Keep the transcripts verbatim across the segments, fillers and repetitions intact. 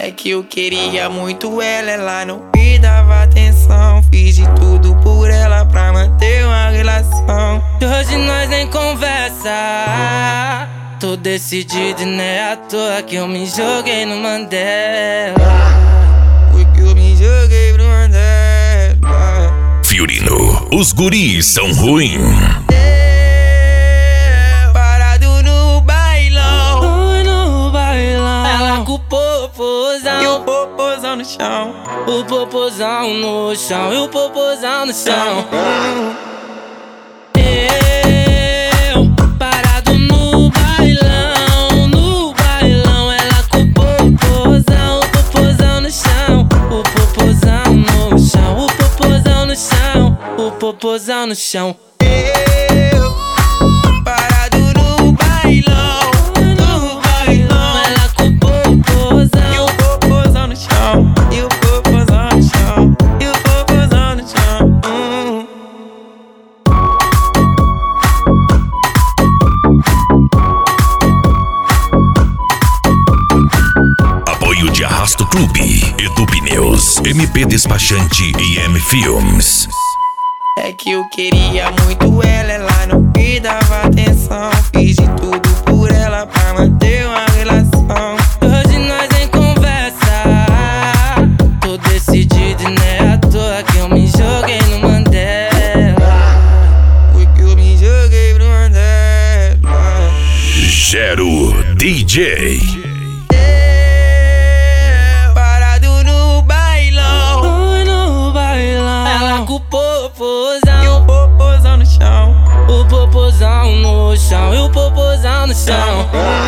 É que eu queria muito ela, ela não me dava atenção. Fiz de tudo por ela pra manter uma relação. Hoje nós nem conversa. Tô decidido e não é à toa que eu me joguei no Mandela. Foi que eu me joguei pro Mandela. Fiorino, os guris são ruins. Parado no bailão. Oi, no bailão. Ela com o popozão E o popozão no chão. O popozão no chão. E o popozão no chão. Eu parado no bailão. No bailão. Ela com o popozão. O popozão no chão. O popozão no chão. O popozão no chão. O popozão no chão. Eu parado no bailão. No bailão. Ela com o popozão. E o popozão no chão. E o popozão no chão. E o popozão no chão. Hum. Apoio de Arrasto Clube, Edu Pneus, M P Despachante e M Films. É que eu queria muito ela, ela não me dava atenção. Fiz de tudo por ela pra manter uma relação. Hoje nós nem conversa. Tô decidido e não é à toa que eu me joguei no Mandela. Foi que eu me joguei pro Mandela. Gero D J. Parado no bailão. Oi, no bailão. Ela com o popozão. E o popozão no chão. O popozão no chão. E o popozão no chão.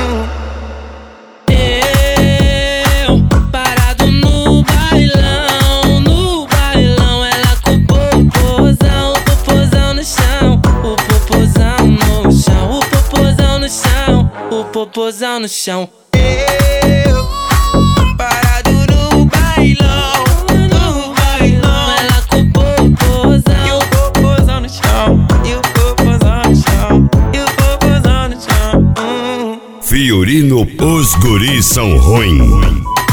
Eu parado no bailão. No bailão. Ela com o popozão. O popozão no chão. O popozão no chão. O popozão no chão. O popozão no chão. Eu parado no bailão. No bailão. Ela com o popozão. E o popozão no chão. E o popozão no chão. E o popozão no chão. Hum. Fiorino, os guris são ruins.